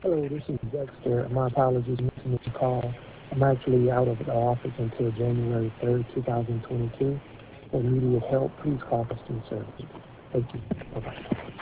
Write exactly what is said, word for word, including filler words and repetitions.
Hello, this is Dexter. My apologies, missing the call. I'm actually out of the office until January third, two thousand twenty-two. For immediate help, please call customer service. Thank you. Bye-bye.